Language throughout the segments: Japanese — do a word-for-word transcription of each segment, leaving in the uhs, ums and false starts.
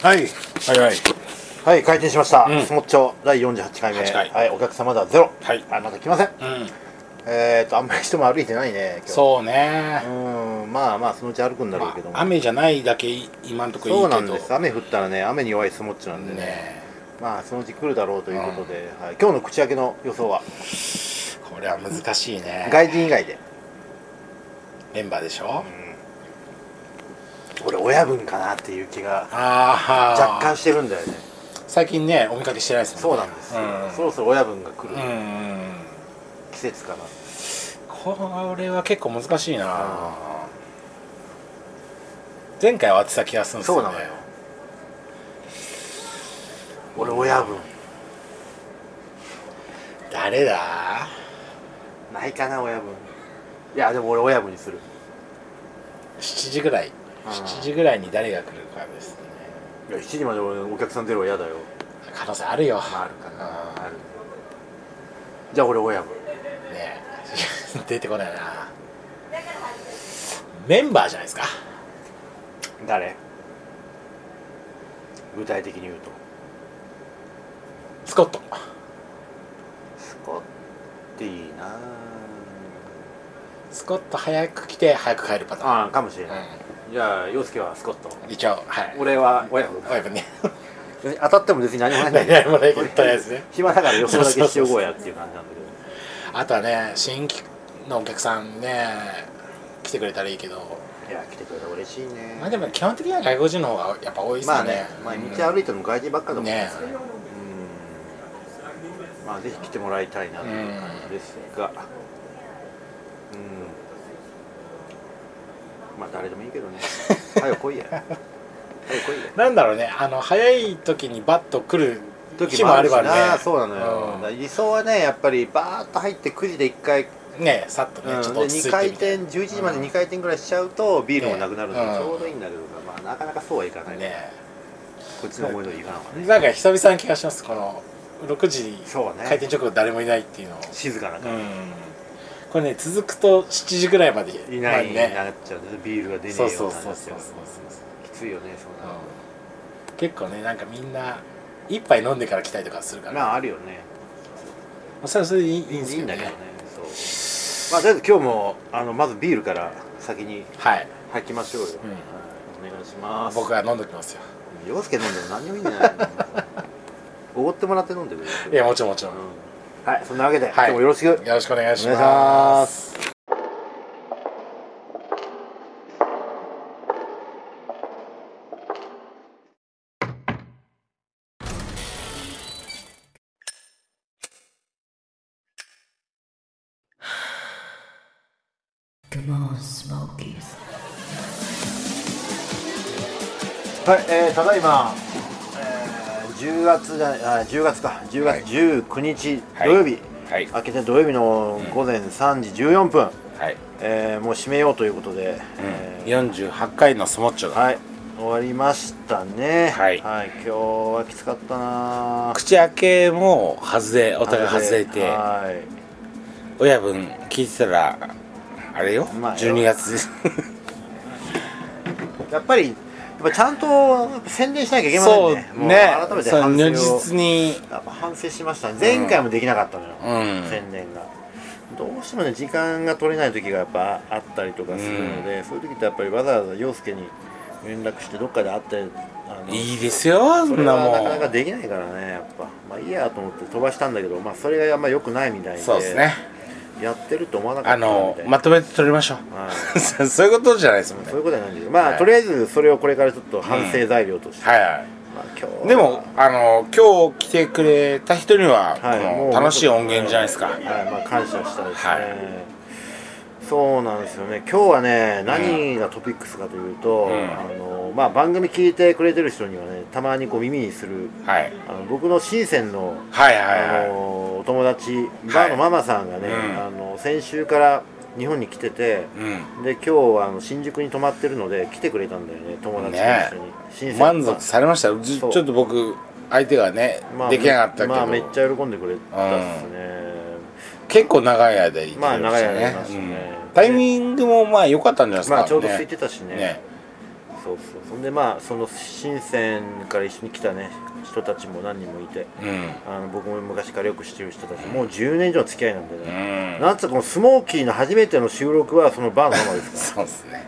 はいはいはいはい、開店しました、 うん、 スモッチョだいよんじゅうはちかいめ、 はちかい、 はい、お客様だゼロ、 はい、 あ、まだ来ません、うん、えーと、あんまり人も歩いてないね、今日。 そうね、 うん、まあまあ、そのうち歩くんだろうけども、 まあ、雨じゃないだけ今のところいいけど。 そうなんです、雨降ったらね、雨に弱いスモッチョなんでね、ねまあ、そのうち来るだろうということで、うんはい、今日の口開けの予想はこれは難しいね。 外人以外でメンバーでしょ、 うん、俺親分かなっていう気があ若干してるんだよね。 最近ねお見かけしてないですもんね。 そうなんですよ、 うん、 そろそろ親分が来る、 うん、 季節かな。 これは結構難しいな、うん、前回は当てた気がするんですよね。 そうなのよ、俺親分誰だないかな、親分。いやでも俺親分にする。 しちじぐらい、しちじぐらいに誰が来るかですね。 いやしちじまで俺お客さんゼロは嫌だよ。 可能性あるよ。 まあ、あるかな、ある。じゃあ俺親分ねえ出てこないな。メンバーじゃないですか。 誰？具体的に言うとスコット。 スコッティーな。 スコット早く来て早く帰るパターン。 ああかもしれない、うん、じゃあ陽介はスコット一応、はい、 俺は親分。 親分ね当たっても別に何もないんだけど何もないけどとりあえずね暇だから予想だけしておこうやっていう感じなんだけど。 あとはね新規のお客さんね来てくれたらいいけど。 いや来てくれたら嬉しいね。 まあでも基本的には外国人の方がやっぱ多いですよね。 まあね、まあ、道歩いても外人ばっかだもんね。 ねうんまあぜひ来てもらいたいなという感じですが、うんまあ誰でもいいけどね早く来いや早く来いや。 なんだろうね、あの早い時にバッと来る時もあればね。そうなのよ、 うん、 理想はねやっぱりバーッと入ってくじでいっかいねさっとね、うん、ちょっと落ち着いてにかい転じゅういちじまでにかい転ぐらいしちゃうとビールもなくなるのでね、 ちょうどいいんだけど、まあなかなかそうはいかないね。こっちの思い通りいかなかったね。 なんか久々な気がします。このろくじ開店直後誰もいないっていうのを静かな感じ、うん、 これね続くとしちじぐらいまでいないになっちゃう、ね、ビールが出ねえようになっちゃう。 そうそうそうそうきついよねそんな、 うん、結構ねなんかみんな一杯飲んでから来たりとかするから、 まああるよね。 それはそれでいいんですけどね。 いいんだけどね。そうまあとりあえず今日もあのまずビールから先に吐きましょうよ、はいうんはい、お願いします。 僕は飲んでおきますよ。 陽介飲んでも何にもいいんじゃないのおごってもらって飲んでくれる。 いやもちろんもちろん、うん、 はいそんなわけで、はい、今日もよろしくよろしくお願いします。 はい、えー、ただいま、えー、じゅうがつじゃないあじゅうがつかじゅうがつじゅうくにち土曜日、はい、明けて土曜日のごぜんさんじじゅうよんぷん、はいえー、もう締めようということで、うんえー、よんじゅうはちかいのスモッチョが、 はい、終わりましたね。 はい、 はい、今日はきつかったな。 口開けも外れお互い外れて、はい、親分聞いてたらあれよ、まあ、じゅうにがつですやっぱりやっぱちゃんと宣伝しなきゃいけませんね。 そうね。 改めて反省を如実にやっぱ反省しましたね。前回もできなかったのよ、うん、宣伝がどうしてもね時間が取れない時がやっぱあったりとかするので、うん、そういう時ってやっぱりわざわざ陽介に連絡してどっかで会ってあのいいですよ。そんなもんなかなかできないからね。やっぱまあいいやと思って飛ばしたんだけど、まあそれがあんま良くないみたいで。 そうですね。 やってると思わなかったあのまとめて取りましょう、はい、そういうことじゃないですもんね。 そういうことじゃないんですけど、まあ、はい、とりあえずそれをこれからちょっと反省材料として、うん、はいはい、まあ、 今日でもあの今日来てくれた人には、はい、この楽しい音源じゃないですか。はい、 はい、まあ、感謝したいですね、はい、そうなんですよね。今日はね何がトピックスかというと、うん、あのまあ、番組聞いてくれてる人にはねたまにこう耳にする、はい、あの僕の深センの、はいはいはい、あのお友達バーのママさんがね、はい、あの先週から日本に来てて、うん、で今日はあの新宿に泊まってるので来てくれたんだよね、友達と一緒に、 ね、満足されました。ちょっと僕相手がね、まあ、できなかったけど、 まあ、めっちゃ喜んでくれたっすね、 うん、結構長い間いてましたね。まあ長い間いましたね、うん、タイミングもまあ良かったんじゃないですか、ね、 まあちょうど空いてたしね、ねそうそうそんでまあその深センから一緒に来たね人たちも何人もいて、うん、あの僕も昔からよく知ってる人たち、うん、もうじゅうねん以上の付き合いなんでね、うん、なんつうかこのスモーキーの初めての収録はそのバーのままですからそうですね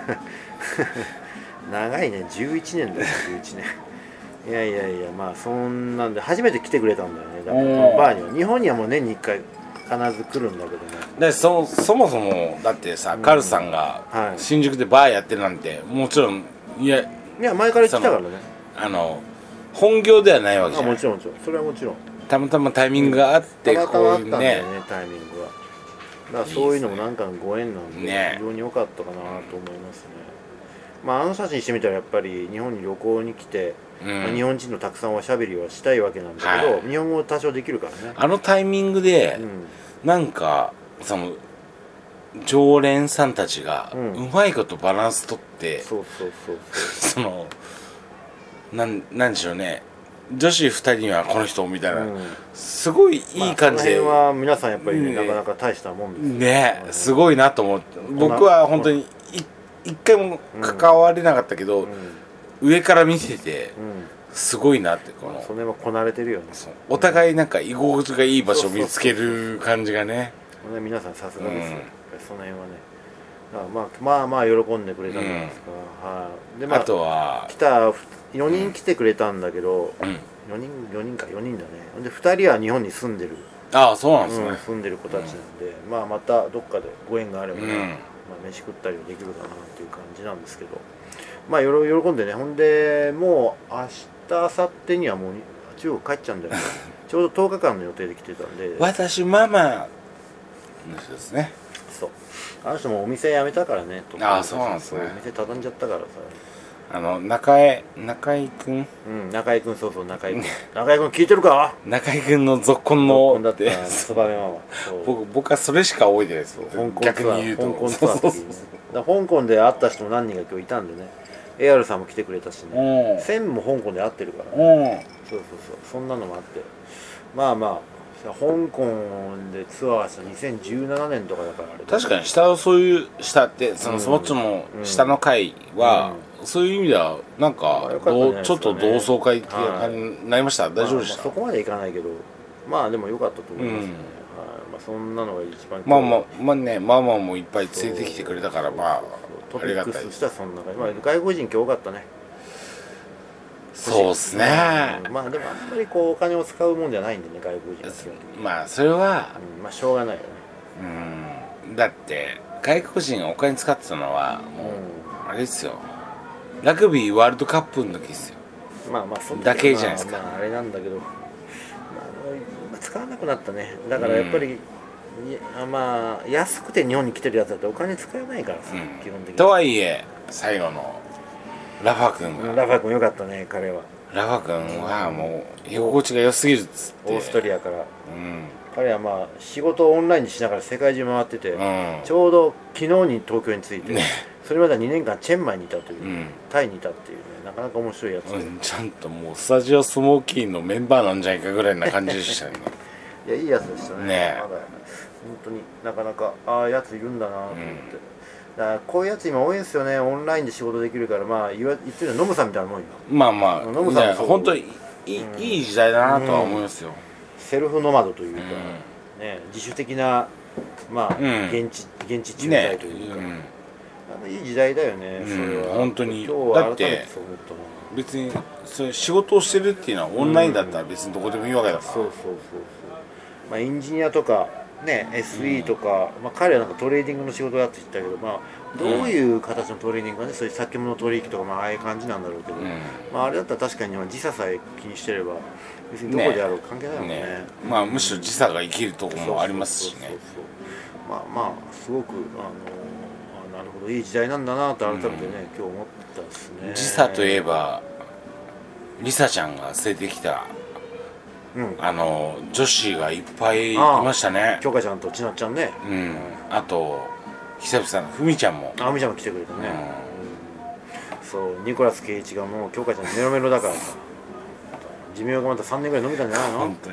長いねじゅういちねんだよじゅういちねんいやいやいやまあそんなんで初めて来てくれたんだよねだからこのバーには日本にはもう年にいっかい必ず来るんだけどねで そ, そもそもだってさ、うん、カルさんが新宿でバーやってるなんてもちろんいやいや前から来たからねあの本業ではないわけじゃんもちろんもちろんそれはもちろんたまたまタイミングがあって、 うん、こういうねたまたまあったんだよねタイミングがだからそういうのもなんかのご縁なんで、ね、非常に良かったかなと思いますねまああの人たちにしてみたらやっぱり日本に旅行に来て、うんまあ、日本人のたくさんおしゃべりはしたいわけなんだけど、はい、日本語多少できるからねあのタイミングで、うん、なんかその常連さんたちがうまいことバランス取って、うん、そうそうそうそうそのなんなんでしょうね女子ふたりにはこの人みたいな、うん、すごいいい感じで、 まあ、その辺は皆さんやっぱり、ねね、なかなか大したもんですねねすごいなと思って僕は本当に一回も関われなかったけど、うんうん、上から見てて、うん、すごいなってこのそれもこなれてるよねお互いなんか居心地がいい場所を見つける感じがね皆さんさすがですよ、うん、その辺はねまあまあまあ喜んでくれたんですから、うんはい、でまあ、あとは来たよにん来てくれたんだけど、うん、よにんよにんかよにんだねでふたりは日本に住んでるああそうなんですね、うん、 住んでる子たちなんで、うん、まあまたどっかでご縁があればね、うんまあ、飯食ったりできるかなっていう感じなんですけどまあ喜んでねほんでもう明日明後日にはもう中国帰っちゃうんだよねちょうどとおかかんの予定で来てたんで私ママの人ですねそうあの人もお店辞めたからねああそうなんですねお店畳んじゃったからさあの中江中井くんうん中井くんそうそう中井くん中井くん聞いてるか中井くんのぞっこんのだってツバメママ僕僕はそれしか覚えてないです香港逆に言うと香港ツアーの時にねだ香港で会った人も何人か今日いたんでね エーアール さんも来てくれたしね専務も香港で会ってるからねそうそうそうそんなのもあってまあまあ香港でツアーしたにせんじゅうななねんとかだからあれ確かに下をそういう下ってそのそっちの下の階は、うん、そういう意味ではなんか、ね、ちょっと同窓会っていう感じになりました、はい、大丈夫でした、 まあまあ、そこまでいかないけどまあでも良かったと思いますね、うんはいまあ、そんなのが一番まあまあまあねママもいっぱい連れてきてくれたからまあトピックスとしてはそんな感じ、まあ、外国人今日多かったねそうっすね、 うん、まあでもあんまりこうお金を使うもんじゃないんでね外国人はまあそれは、 うん、まあしょうがないよねうんだって外国人がお金使ってたのはもう、うん、あれですよラグビーワールドカップの時ですよまあまあそだけじゃないですか、 まあ、まああれなんだけど、まあ、使わなくなったねだからやっぱり、うん、まあ安くて日本に来てるやつだってお金使えないからさ、うん、基本的にとはいえ最後のラファ君がラファ君よかったね彼はラファ君はもう居心地が良すぎるっつってオーストリアから、うん、彼はまあ仕事をオンラインにしながら世界中回ってて、うん、ちょうど昨日に東京に着いて、ね、それまではにねんかんチェンマイにいたという、うん、タイにいたっていうねなかなか面白いやつ、 うん、ちゃんともうスタジオスモーキーのメンバーなんじゃないかぐらいな感じでしたねいやいいやつでしたねねまだ本当になかなかああやついるんだなと思って、うんだからこういうやつ今多いんですよねオンラインで仕事できるからまあ言わ言ってるのノムさんみたいなもんよまあまあノムさんも本当にいい、うん、いい時代だなとは思いますよ、うん、 セルフノマドというか、うんね、自主的なまあ、うん、現地現地駐在というか、ねうん、いい時代だよね、うん、それは本当に今日は改めてそう思ったな別にそれ仕事をしてるっていうのはオンラインだったら別にどこでもいいわけだから、 うん、そうそうそうそうまあエンジニアとかね、エスイー とか、うんまあ、彼はなんかトレーディングの仕事だって言ったけど、まあ、どういう形のトレーディングかね、そういう先物取引とか、まあ、ああいう感じなんだろうけど、うんまあ、あれだったら確かに時差さえ気にしてれば別にどこであろう関係ないもんね、ねねまあ、むしろ時差が生きるところもありますしねまあまあすごくあのあなるほどいい時代なんだなと改めてね、うん、今日思ったですね時差といえばリサちゃんが連れてきたうん、あの女子がいっぱいいましたね京香ちゃんとちなっちゃんねうん、うん、あと久々のふみちゃんもあふみちゃんも来てくれたね、うんうん、そうニコラス圭一がもう京香ちゃんメロメロだからさ寿命がまたさんねんぐらい伸びたんじゃないの本当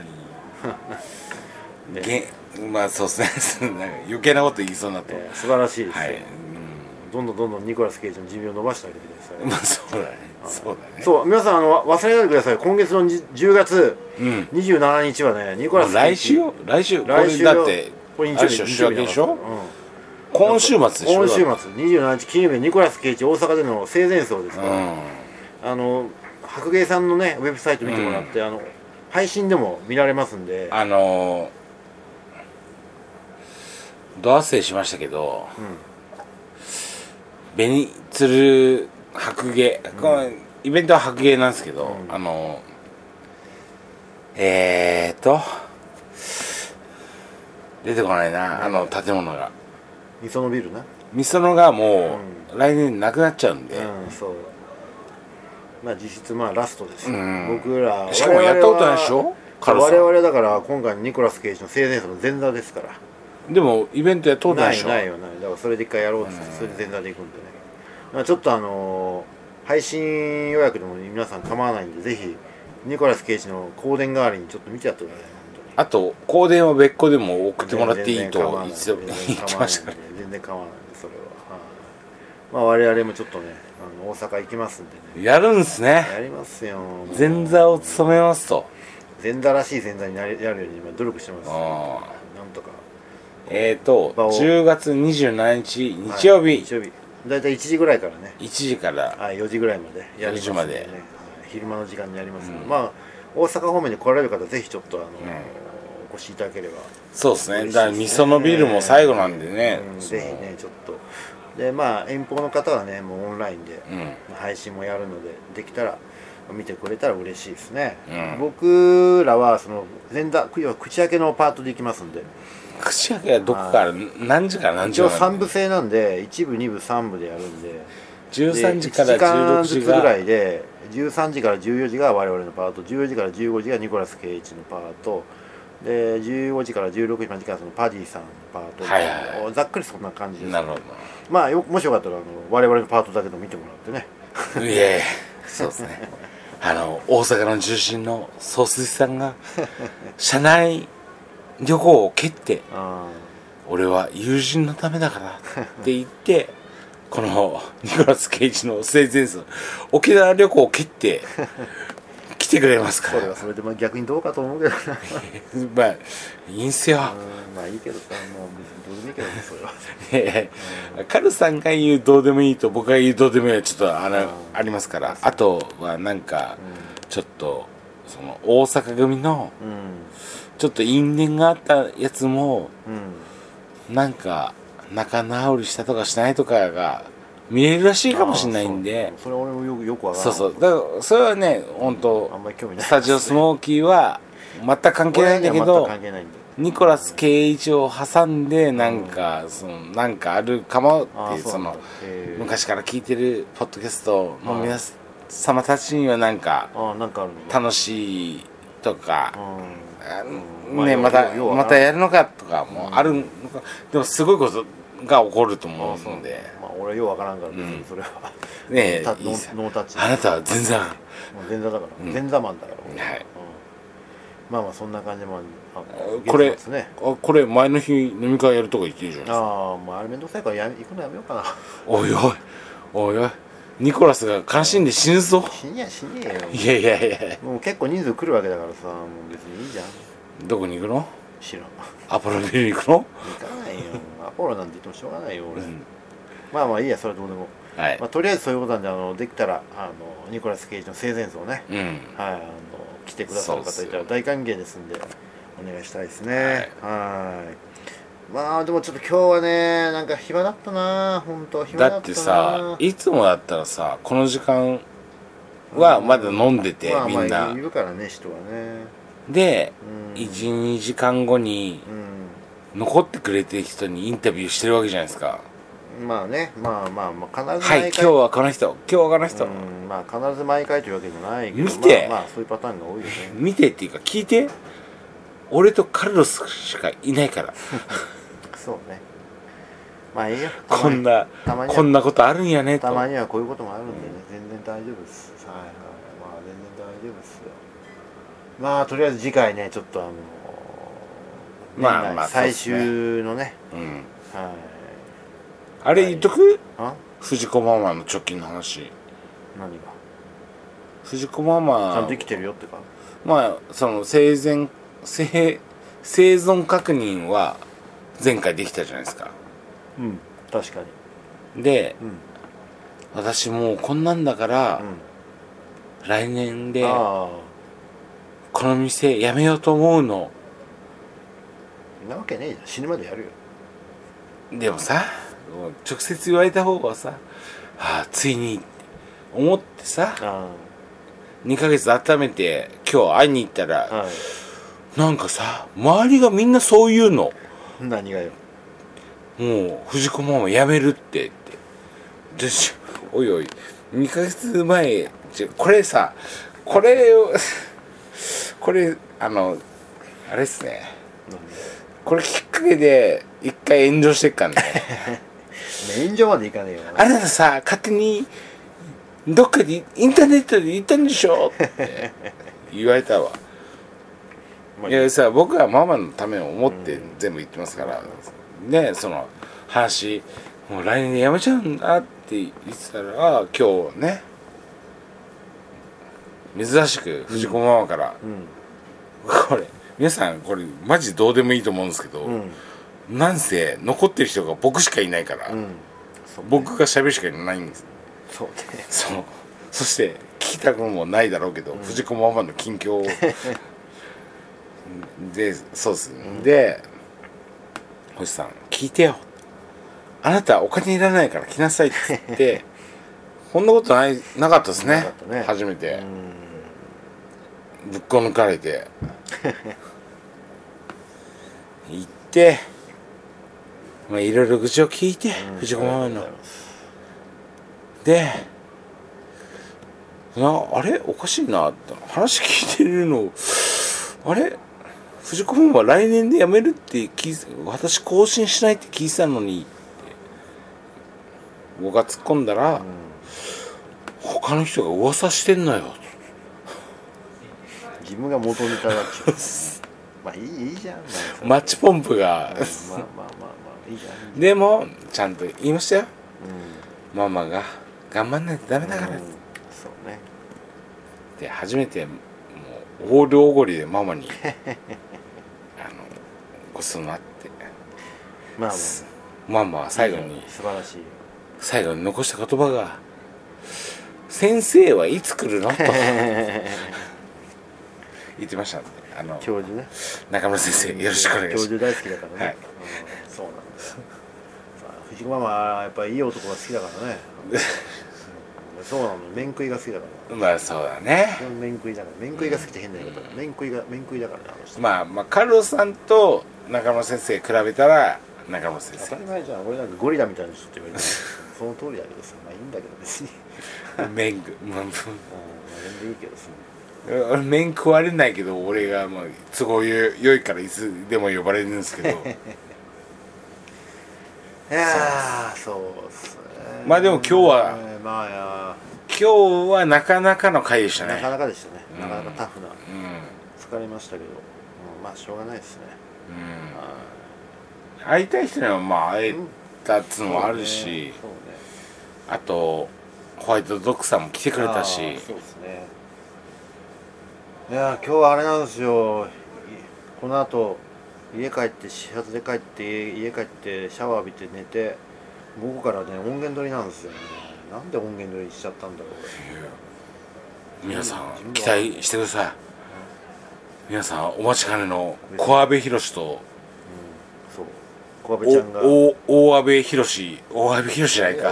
にげまあそうですねなんか余計なこと言いそうになって、 えー、素晴らしいですよ、はいうん、 どんどんどんどんニコラス・ケイジの寿命を伸ばしてあげてください。 まあそうだねそうだね。 そう皆さんあの忘れないでください。今月のじゅうがつにじゅうしちにちはね、ニコラス・ケイジ来週よ来週来週これだってこれ日あれ週明けでしょ、うん、今週末でしょ。 今週末にじゅうしちにち金曜日ニコラス・ケイジ大阪での生前葬ですから、うん、あの白芸さんのねウェブサイト見てもらって、うん、あの配信でも見られますんで、 あのー、ド忘れしましたけど、うん、紅鶴白芸、うん、このイベントは白芸なんですけど、うん、あのー、えーと出てこないな、うん、あの建物がみそのビルなみそのがもう、うん、来年なくなっちゃうんで、 うん、そうまあ実質まあラストですよ、うん、僕らしかもやったことないでしょ。 我々だから今回ニコラス・ケイジの生前葬の前座ですから。 でもイベントやったことないでしょ。 ないよないだからそれで一回やろうってって、それで前座で行くんでね、まあ、ちょっとあのー、配信予約でも皆さん構わないんでぜひニコラス・ケイジの香典代わりにちょっと見てやってください。 あと香典は別個でも送ってもらっていいと言ってましたからね。 全然構わないんでそれは、はあ、まあ我々もちょっとねあの大阪行きますんでね。やるんすね。 やりますよ。 前座を務めますと。 前座らしい前座になりやるように今努力してます、ね、なんとかえーとじゅうがつにじゅうしちにち日曜日、はい、 日曜日だいたいいちじぐらいからねいちじからはいよじぐらいまでやりますので、ね、 よじまで昼間の時間にやりますので、うん、まあ大阪方面に来られる方ぜひちょっとあの、うん、お越しいただければそうですね。だからみそのビルも最後なんでね、 うん、ぜひねちょっとでまあ遠方の方はねもうオンラインで、うん、配信もやるのでできたら見てくれたら嬉しいですね、うん、僕らはその前座要は口開けのパートで行きますんで。 口開けはどこから何時から何時まで。 一応さん部制なんでいち部に部さん部でやるんでじゅうさんじからじゅうろくじがいちじかんずつぐらいでじゅうさんじからじゅうよじが我々のパートじゅうよじからじゅうごじがニコラス・ケイジのパートでじゅうごじからじゅうろくじまでがそのパディさんのパート、はいはいはい、ざっくりそんな感じです、ね、 なるほど。 まあよもしよかったらあの我々のパートだけでも見てもらってねいやいやそうですねあの大阪の中心の総帥さんが社内旅行を蹴って俺は友人のためだからって言ってこのニコラス・ケイジの生前葬沖縄旅行を蹴って来てくれますから。 それはそれでまあ逆にどうかと思うけどなまあいいんすよ。 まあいいけどさもう別にどうでもいいけどねそれはうん、カルさんが言うどうでもいいと僕が言うどうでもいいはちょっとあの、うん、ありますから。あとはなんか、うん、ちょっとその大阪組の、うん、ちょっと因縁があったやつも、うん、なんか仲直りしたとかしないとかが見えるらしいかもしれないんで。 そ, それ俺もよくよくわからない。そうそうだからそれはね本当、うん、スタジオスモーキーは全く関係ないんだけどニコラス・ケイジを挟んでなんか、うん、そのなんかあるかもっていう、その昔から聞いてるポッドキャストの皆様たちにはなんか楽しいとか、うん、ね、またまたやるのかとかもあるのか、でもすごいことが起こると思うので、 まあ俺はようわからんから別にそれは、 うん、ねえノータッチ。 あなたは前座前座だから、うん、前座マンだから、はい、うん、まあまあそんな感じもあこれ、ね、あこれ前の日飲み会やるとか言ってるじゃないですか。 ああもうあれめんどくさいからや行くのやめようかなおいおいおいおいニコラスが悲しんで死ぬぞ。 死にや死にえよ。 いやいやいやもう結構人数来るわけだからさもう別にいいじゃん。 どこに行くの？ 知らん。 アポロビルに行くの？ 行かないよアポロなんて言ってもしょうがないよ俺、うん、まあまあいいやそれどうでも、はい、まあ、とりあえずそういうことなんであのできたらあのニコラス・ケイジの生前葬ね、うん、はい、あの来てくださる方いたら大歓迎ですんでお願いしたいですね。はい、はいまあでもちょっと今日はねなんか暇だったな本当暇だったな。 だってさいつもだったらさこの時間はまだ飲んでて、うん、みんな、 まあまあいるからね人はねで、うん、いちにじかんごに残ってくれてる人にインタビューしてるわけじゃないですか。 まあねまあまあ、まあ、必ずはい今日はこの人今日はこの人、 うん、まあ必ず毎回というわけじゃないけど見て、 まあ、まあそういうパターンが多いよね。 見てっていうか聞いて俺とカルロスしかいないからそうねまあいいよこんなこんなことあるんやねと。 たまにはこういうこともあるんでね、うん、全然大丈夫です。はいはいまあ全然大丈夫ですよ。まあとりあえず次回ねちょっとあのまあまあ最終のね、うん、はいあれ言っとく、 はい、 藤子ママの貯金の話。 何が藤子ママちゃんと生きてるよってか。 まあその生前生生存確認は前回できたじゃないですか。 うん、確かに。で、 うん、 私もうこんなんだから、うん、来年でこの店辞めようと思うの。 なわけねえじゃん、死ぬまでやるよ。 でもさ、直接言われた方がさ、はあ、ついに思ってさ、にかげつ温めて今日会いに行ったら、はい、なんかさ、周りがみんなそう言うの。 何がよ。 もう藤子ママ辞めるってって。で、おいおい、にかげつまえ、これさ、これをこれあのあれっすね。これきっかけで一回炎上してっからね。 炎上までいかねえよ。 あなたさ、勝手にどっかでインターネットで言ったんでしょって言われたわ。いやさ、僕はママのためを思って全部言ってますから、うん、ね、その話もう来年でやめちゃうんだって言ってたら、ああ今日ね珍しく藤子ママから、うんうん、これ皆さんこれマジどうでもいいと思うんですけど、うん、なんせ残ってる人が僕しかいないから、うん、僕が喋るしかいないんです。 そうね。 そう。そして聞きたくもないだろうけど、うん、藤子ママの近況をで、そうです、うん、で星さん聞いてよ、あなたお金いらないから来なさいって言ってこんなことないなかったです ね, ね初めてぶっこ抜かれて行ってまあいろいろ愚痴を聞いて、うん、藤子ママのでな、あれおかしいなって話聞いてるの、あれ藤子ママは来年で辞めるって聞いて、私更新しないって聞いてたのにって僕が突っ込んだら、うん、他の人が噂してんのよ。 自分が元ネタだっちゅうまあいい、いいじゃん。 マッチポンプが、 うん、まあまあまあまあいいじゃん。 でもちゃんと言いましたよ、うん、ママが頑張んないとダメだから、うん、そうね。で初めてもう大量おごりでママにあのごちそうになって、まあ、ママは最後に素晴らしい最後に残した言葉が先生はいつ来るのと言ってましたんで、あの教授ね、 中村先生よろしくお願いします。 教授大好きだからね、はい、うん、そうなんです藤子ママはやっぱりいい男が好きだからねそうなの、麺食いが好きだから。 まあそうだね。 麺食いだから、麺食いが好きって変な言い方だ。麺食いが麺食いだからね、あの人。 まあまあカルロスさんと中村先生比べたら中村先生。 当たり前じゃん。俺なんかゴリラみたいな人って言われてその通りだけどさ、まあいいんだけど別に。 麺食い、まあ、 全然いいけどさ。 俺麺食われないけど、俺がまあ都合良いからいつでも呼ばれるんですけど。いやー、そうっすね。 まあでも今日は、 まあや今日はなかなかの回でしたね。 なかなかでしたね、うん、なかなかタフな、うん、疲れましたけど、うん、まあしょうがないですね、 うん、会いたい人にはまあ会えたっつうのもあるし、うん、そうね、そうね、あとホワイトドッグさんも来てくれたし、そうですね。 いや今日はあれなんですよ、この後家帰って始発で帰って家帰ってシャワー浴びて寝て、午後からね音源取りなんですよね。なんで音源取りしちゃったんだろう。 皆さん期待してください、うん、皆さんお待ちかねの小阿部寛と、うん、 そう小阿部ちゃんがお大阿部寛大阿部寛じゃないか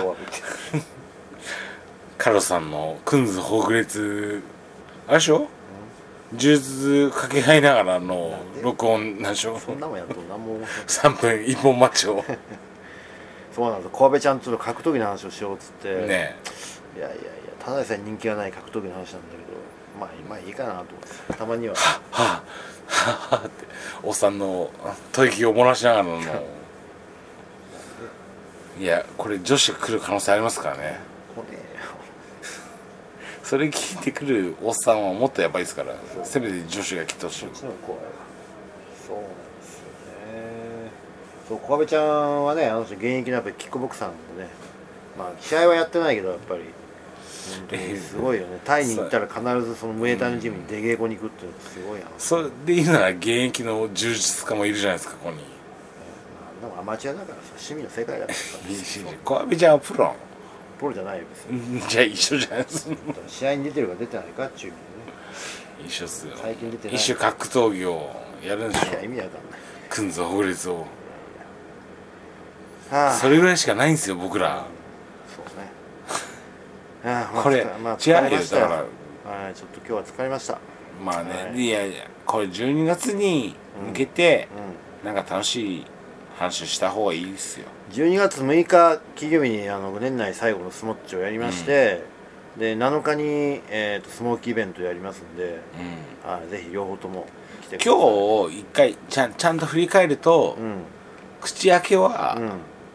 カロさんのクンズほぐれつあれでしょ、呪術かけ合いながらの録音なんでしょ。 そんなもんやっと何もさんぷん一本マッチをそうなんです。小阿部ちゃんと格闘技の話をしようっつってね、いやいやいや、ただでさえ人気がない格闘技の話なんだけど、まあ今いいかなと思ってたまにははっはっはっておっさんの吐息を漏らしながらのいやこれ女子が来る可能性ありますからね。来ねえよそれ聞いてくるおっさんはもっとやばいですから、せめて女子が来てほしい。 そっちの怖い。そうなんですよね。 そう小壁ちゃんはね、あの人現役のやっぱりキックボクサーなんでね、まあ試合はやってないけどやっぱり本当にすごいよね。タイに行ったら必ずそのムエタイのジムに出稽古に行くっていうのがすごいな。 それで言うなら現役の柔術家もいるじゃないですか、ここに。 なんかアマチュアだからさ、趣味の世界だからさ。 小壁ちゃんはプロ。 プロじゃないよ別に。 じゃあ一緒じゃないですか。 試合に出てるか出てないかっていう意味でね。 一緒っすよ。 最近出てない。 一種格闘技をやるんでしょ。 いや意味わかんない。 訓造法律を。 はあ、 それぐらいしかないんですよ僕ら。 そうね。はあ、まあ、 これ、 まあ、 違うよだから。はい、 ちょっと今日は疲れました。 まあね、 はい、 いやいやこれじゅうにがつに向けて、うんうん、なんか楽しい話した方がいいですよ。 じゅうにがつむいか金曜日にあの年内最後のスモッチをやりまして、うん、でなのかに、えー、とスモーキーイベントやりますんで、うん、はい、ぜひ両方とも来てください。 今日一回ちゃんちゃんと振り返ると、うん、口開けは、うん、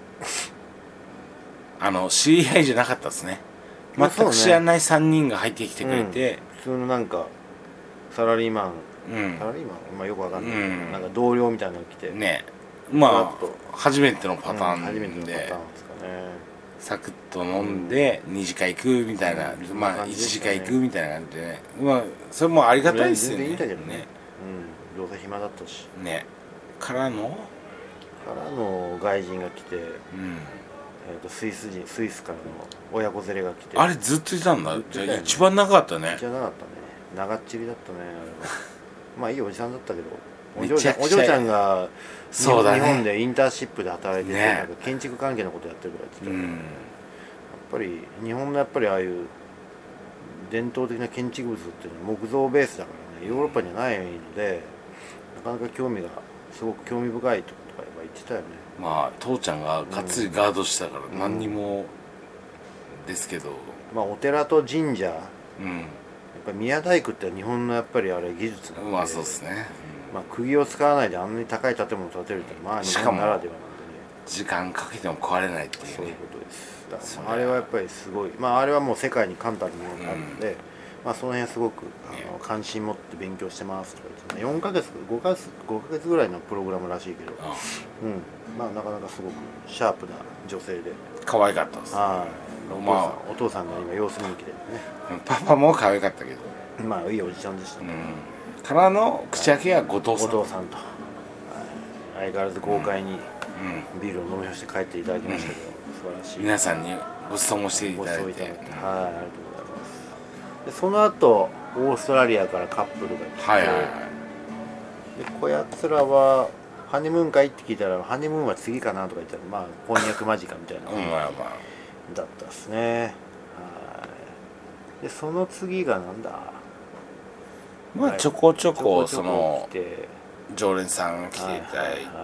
あの知り合いじゃなかったですね。全く知らないさんにんが入ってきてくれて、 うん、普通のなんかサラリーマン、うん、サラリーマン、まあ、よくわかんない、うん、なんか同僚みたいなのが来てね、まあ初めてのパターンで、 うん、初めてのパターンですかね。 サクッと飲んでに次会行くみたいな、うん、まあいち次会行くみたいな感じでね、まあそれもありがたいですよね。 全然いいんだけどね、うん、どうせ暇だったしね。からのからの外人が来て、うん、えー、とスイス人スイスからの親子連れが来て、 あれずっといたんだ。じゃあ一番長かったね。 一番長かったね。長っちりだったねあれは。まあいいおじさんだったけど、お嬢ちゃんお嬢ちゃんがそうだ、ね、日本でインターンシップで働いてて、ね、なんか建築関係のことやってるからって言ってた、うん、やっぱり日本のやっぱりああいう伝統的な建築物っていうのは木造ベースだからね、ヨーロッパにはないのでなかなか興味がすごく興味深いとか言ってたよね。 まあ父ちゃんががっつりガードしてたから何にもですけど、うん、 まあお寺と神社、うん、やっぱり宮大工って日本のやっぱりあれ技術なんで、 まあそうですね、 まあ、釘を使わないであんなに高い建物を建てるってまあ日本ならではなんでね、 時間かけても壊れないっていう、ね、 そういうことです。だからあれはやっぱりすごい、まああれはもう世界に冠たるものがあるので、うん、まあその辺すごくあの関心持って勉強してますとか言って、よんかげつごかげつごかげつぐらいのプログラムらしいけど、うん、まあなかなかすごくシャープな女性で可愛かったです。 はい、お父さん、まあ、お父さんが今様子見に来てるね。 パパも可愛かったけど、 まあいいおじちゃんでしたね、 うん、からの口開けは後藤さん、 後藤さんと、はい、相変わらず豪快にビールを飲み干して帰っていただきましたけど、うん、素晴らしい。 皆さんにご馳走もしていただいて、はい、ありがとうございます。でその後オーストラリアからカップルが来て、はいはいはい、でこやつらはハネムーンかいって聞いたら、ハネムーンは次かなとか言ったら、まあ婚約間近みたいなだったですね。はい。でその次がなんだ、 まあちょこちょこその常連さん来ていただいて、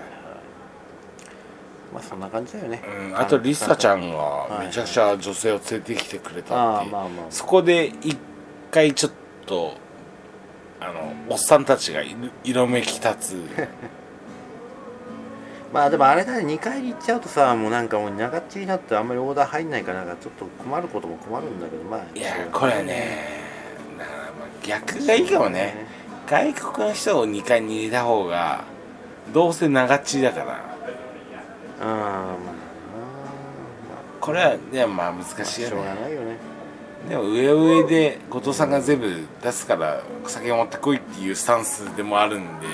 まあそんな感じだよね、 うん、あとリサちゃんがめちゃくちゃ女性を連れてきてくれたっていう、そこで一回ちょっとあのおっさんたちが色めき立つまあでもあれだね、にかいに行っちゃうとさ、もうなんかもう長っちりになってあんまりオーダー入んないから、なんかちょっと困ることも困るんだけど、まあいやこれね、だからまあ逆がいいかもね、外国の人をにかいに入れた方がどうせ長っちりだから、あー、まあこれはでもまあ難しいよね、 しょうがないよね。 でも上上で後藤さんが全部出すから酒を持ってこいっていうスタンスでもあるんで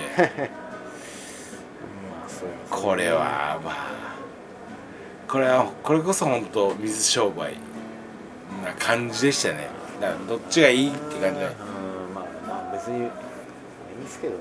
これはまあこれはこれこそ本当水商売な感じでしたね。だからどっちがいいって感じだ。うん、 まあまあ別にいいですけどね。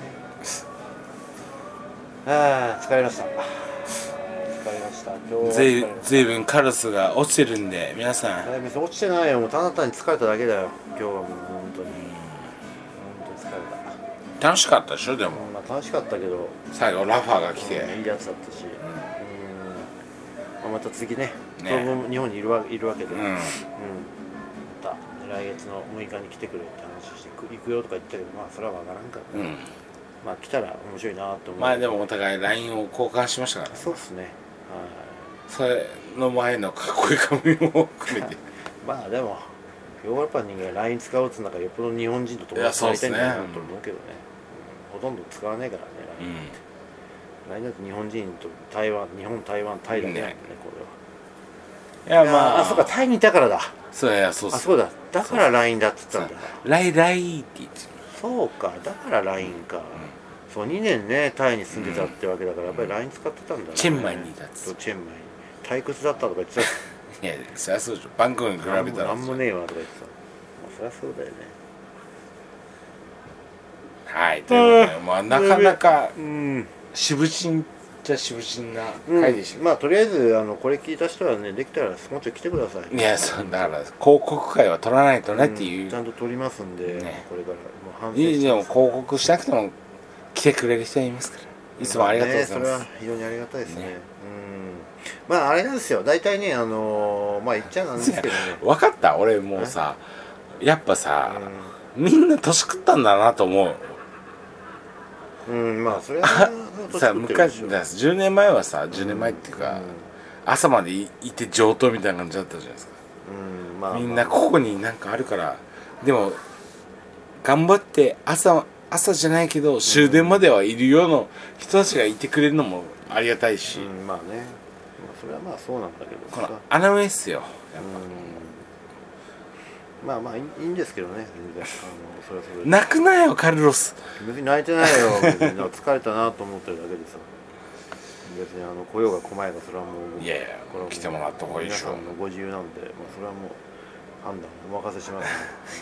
ああ疲れました。疲れました。今日ずいずいぶんカラスが落ちてるんで皆さん。 別に落ちてないよ。もうただ単に疲れただけだよ。今日はもう本当に。本当に疲れた。 楽しかったでしょでも。 まあ楽しかったけど。 最後ラファーが来て。 いいやつだったし。うん。まあ、また次ね。ね。日本にいるわいるわけで。うん。うん。また来月のむいかに来てくれって話して行くよとか言ったけど、まあそれはわからんから。うん。まあ来たら面白いなと思う。 まあでもお互い ライン を交換しましたからね。 そうですね。はい。 それの前のかっこいい髪も含めてまあでもヨーロッパの人間 ライン 使うっつうんだからよっぽど日本人と友達になりたいんだなと思うけどね、うん、ほとんど使わないからね ライン って、 ライン だと日本人と台湾日本台湾タイだけなんだね、これはいやまああそうかタイにいたからだそうやそうそうあそうだだから ライン だっつったんだライライって言ってそうかだから ライン か、うん、そうにねんねタイに住んでたってわけだから、やっぱり ライン 使ってたんだね。 チェンマイにいたっつチェンマイ退屈だったとか言ってたいやそりゃそうでしょバンコクに比べたらなんもねえわとか言ってた、まあ、そりゃそうだよね。 はいということで、まあ、なかなかうん渋鎮じゃ渋鎮な回でした、 うん、まあとりあえずあのこれ聞いた人はねできたらもうちょい来てください。 いやそうだから広告会は取らないとねっていう、 うん、ちゃんと取りますんで、ね、これからもう反省してでも広告しなくても来てくれる人はいますからいつもありがとうございます、 ね、それは非常にありがたいですね。ねうんまああれなんですよ大体ねあのー、まあ言っちゃなんですけどね分かった俺もうさやっぱさ、うん、みんな年食ったんだなと思う。 うんまあそれはさ昔だじゅうねんまえはさじゅうねんまえっていうか、うん、朝まで い, いて上等みたいな感じだったじゃないですか、うんまあまあ、みんなここになんかあるからでも頑張って朝朝じゃないけど終電まではいるような人たちがいてくれるのもありがたいし、うん、 まあね、まあ、それはまあそうなんだけどこの穴埋めっすよやっぱ、 うん、まあまあいいんですけどね全然あのそれはそれで泣くなよカルロス別に泣いてないよ別に疲れたなと思ってるだけでさ別にあの来ようが来まいがそれはもういやいやこれは来てもらった方がいいでしょ。 皆さんのご自由なんで、まあ、それはもう判断お任せします、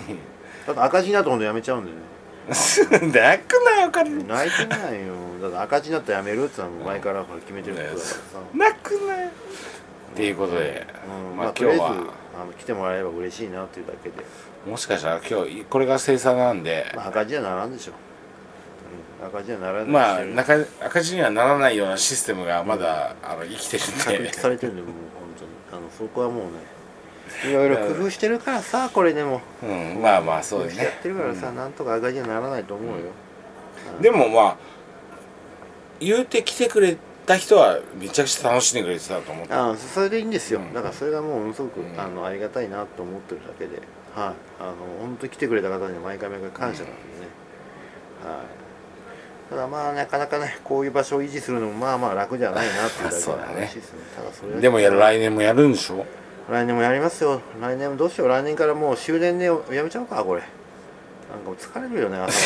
ね、だって赤字になったことやめちゃうんだよね泣くなよカルロス泣いてないよだって赤字になったらやめるってのは前からこれ決めてることだからさ泣くなよっていうことで、 うんまあ、今日はあの来てもらえれば嬉しいなっていうだけでもしかしたら今日これが生産なんで、 まあ、赤字にはならんでしょ、うん、赤字にはならないまあ赤字にはならないようなシステムがまだ、うん、あの生きてるんで確立されてるんでもう本当にあのそこはもうねいろいろ工夫してるからさこれでも、 うん、まあまあそうですねやってるからさ、うん、なんとか赤字にはならないと思うよ、 うん、でもまあ言うて来てくれた人はめちゃくちゃ楽しんでくれてたと思ってああそれでいいんですよ、うん、だからそれがもうものすごく、うん、あのありがたいなと思ってるだけではいあの本当に来てくれた方には毎回毎回感謝なんでね、うん、はいただまあなかなかねこういう場所を維持するのもまあまあ楽じゃないなっていうだけの話ですねただそれでもやる来年もやるんでしょ来年もやりますよ来年もどうしよう来年からもう終電でやめちゃうかこれなんかもう疲れるよね朝まで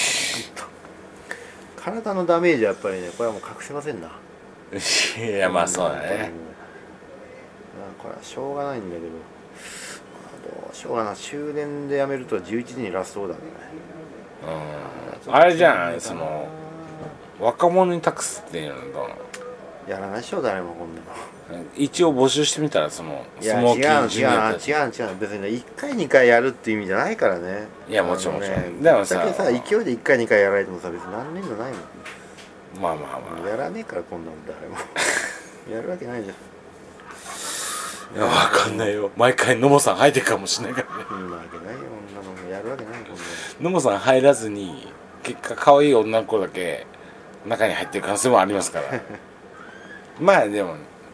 体のダメージはやっぱりねこれはもう隠せませんないやまあそうだねこれはしょうがないんだけどどうしようかな終電でやめるとじゅういちじにラストオーダーだねうんあれじゃんその若者に託すっていうのはどうなのやらないでしょ誰もこんなの一応募集してみたらそのいや違う違う違う違う別にねいっかいにかいやるっていう意味じゃないからねいやもちろんもちろん、 ね、でもさ勢いでいっかいにかいやられてもさ別に何年もないもんまあまあまあやらねえからこんなん誰もやるわけないじゃんいや分かんないよ毎回野茂さん入ってるかもしれないからねそんなわけないよ女のやるわけないこんな野茂さん入らずに結果可愛い女の子だけ中に入ってる可能性もありますからまあでも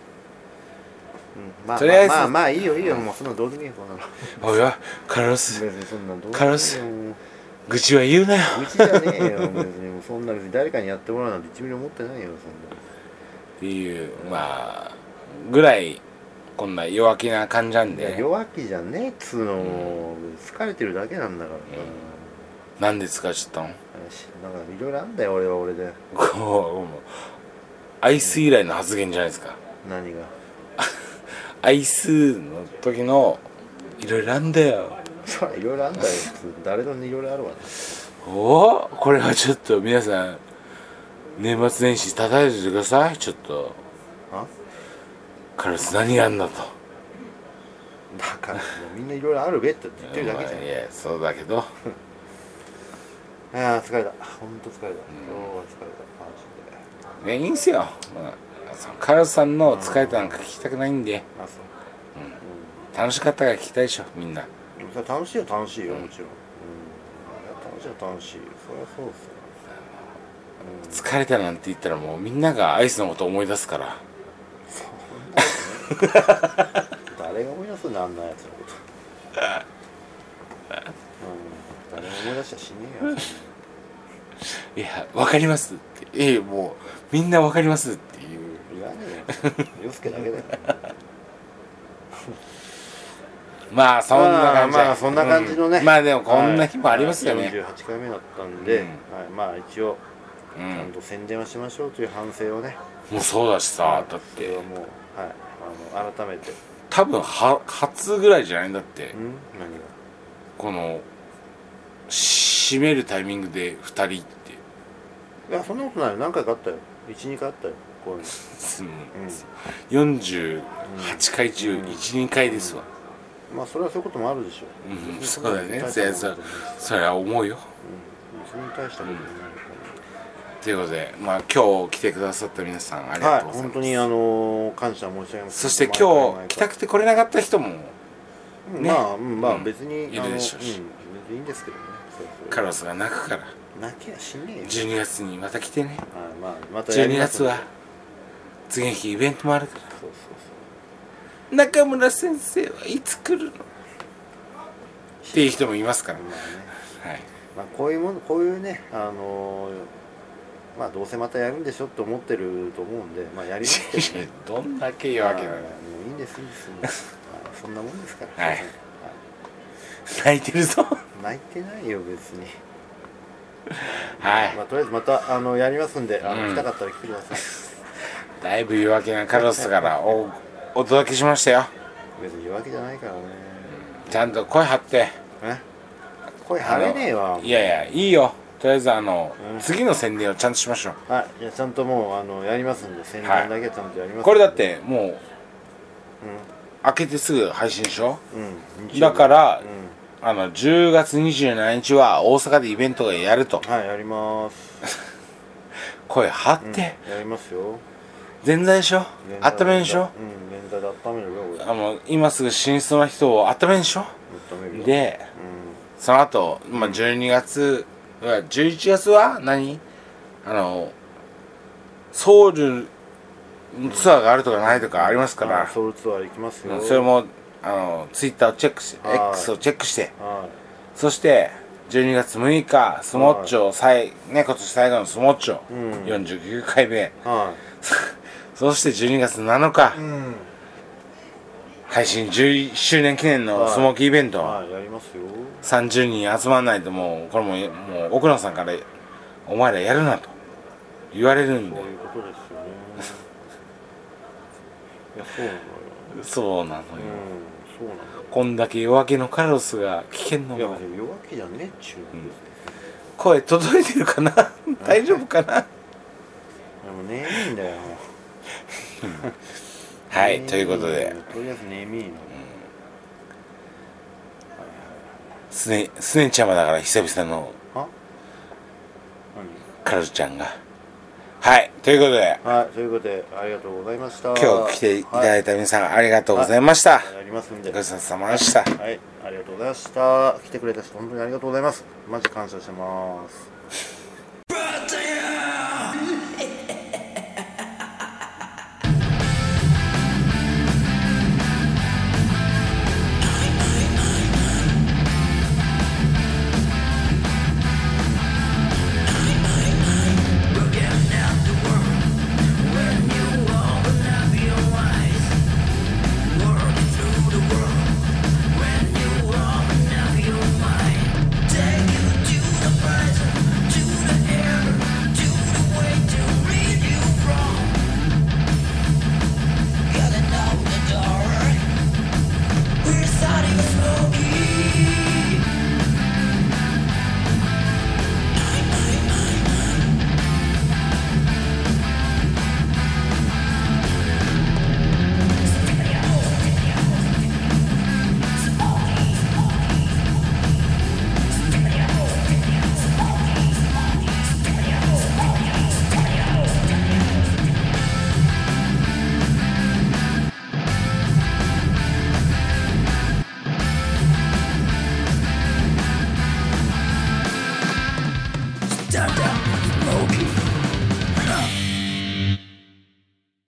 うん、まあ、とりあえずまあまあ、まあいいよいいよ、うん、もうそんなどうでもいいよこんなのおいおいカルロス別にそんなどうでもいいよカルロス愚痴は言うなよ愚痴じゃねえよ別にもうそんな別に誰かにやってもらうなんていちミリ思ってないよそんなっていうまあぐらいこんな弱気な感じなんで弱気じゃねえっつうのも、うん、疲れてるだけなんだから、 うん、なんで疲れちゃったのなんかいろいろあんだよ俺は俺でこうアイス以来の発言じゃないですか何がアイスの時のいろいろあんだよそりゃいろいろあんだよ誰でもいろいろあるわねおおこれはちょっと皆さん年末年始叩いててくださいちょっとあカルロス何があんだとだからもうみんないろいろあるべって言ってるだけじゃんいやそうだけどああ疲れたほんと疲れた、うん、今日は疲れたマジでいやいいんすよ、まあ、カルロスさんの疲れたなんか聞きたくないんで、 あそう、 うん、楽しかったから聞きたいでしょみんな楽しいよ楽しいよもちろん、うん、楽しいよ楽しいよそりゃそうですよ、 うん、疲れたなんて言ったらもうみんながアイスのこと思い出すからそんなことね誰が思い出すんだあんなやつのこと、うん、誰が思い出したら死ねえよいやわかりますってええもうみんなわかりますっていういらねえよ洋介だけだよまあそんな感じまあ、まあそんな感じのね、 うん、まあでもこんな日もありますよね、 よんじゅうはちかいめだったんで、うんはい、まあ一応うん、 ちゃんと宣伝はしましょうという反省をねもうそうだしさ、はい、だってそれはもう、はい、あの改めて多分は初ぐらいじゃないんだってん何がこの締めるタイミングでふたりっていやそんなことないよ何回かあったよ いち,に 回あったよこういうの、 うん、よんじゅうはちかい中 いち,に 回ですわ、 うん、まあそれはそういうこともあるでしょう、うん、そうだよねそれは思うよ、 うん、それに対したこともないから、 うん、ということでまあ今日来てくださった皆さんありがとうございます、はい、 本当にあの感謝申し上げますそして今日来たくて来れなかった人も、ね、 まあ、うん、まあ別に、 うん、いるでしょうし、 うん、別にいいんですけどねそうそうカロスが泣くから泣きはしねえよじゅうにがつにまた来てね、 はいまあ、またじゅうにがつは次の日イベントもあるからそうそうそう中村先生はいつ来るのっていう人もいますから、まあねはいまあ、こういうものこういうねあのー、まあどうせまたやるんでしょって思ってると思うんでまあやりますけど、ね、 どんだけ言うわけだよ、もういいんですいいんですもうそんなもんですから、 はい、はい、泣いてるぞ泣いてないよ別にはい、 まあ、とりあえずまたあのやりますんで、あの、うん、来たかったら来てくださいだいぶ言い訳がカロスからおお届けしましたよ別に言い訳じゃないからね、 うん、ちゃんと声張ってえ声張れねえわいやいやいいよとりあえずあの、うん、次の宣伝をちゃんとしましょうはいいやちゃんともうあのやりますんで宣伝だけはちゃんとやりますんで、はい、 これだってもう、うん、開けてすぐ配信でしょ、うん、だから、うんあのじゅうがつにじゅうしちにちは大阪でイベントがやるとはいやります声張って、 うん、やりますよ前座でしょ温めるでしょうん前座で温めるよあの今すぐ寝室の人を温めるでしょ温めるよで、うん、その後、まあじゅうにがつじゅういちがつは何あのソウルツアーがあるとかないとかありますから、 うん、ソウルツアー行きますよそれもあのツイッターをチェックして X をチェックしてそしてじゅうにがつむいかスモッチョ最、ね、今年最後のスモッチョ、うん、よんじゅうきゅうかいめそしてじゅうにがつなのか、うん、配信じゅういっしゅうねん記念のスモーキーイベント、 はいはい、やりますよさんじゅうにん集まらないともうこれももう奥野さんからお前らやるなと言われるんでそういうことですよねいやそうなのよそうなのよ、 うんそうなのこんだけ夜明けのカロスが聞けんのもいや夜明けじゃねえっちゅう、うん、 声届いてるかな大丈夫かなでもねえいいんだよはいということでとりあえずねえみーのすねすねちゃまだから久々のカロスちゃんがはいということではいということでありがとうございました今日来ていただいた皆さん、はい、ありがとうございました、 はい、やりますんでごちそうさまでした、 はい、ありがとうございました来てくれた人本当にありがとうございますマジ感謝してます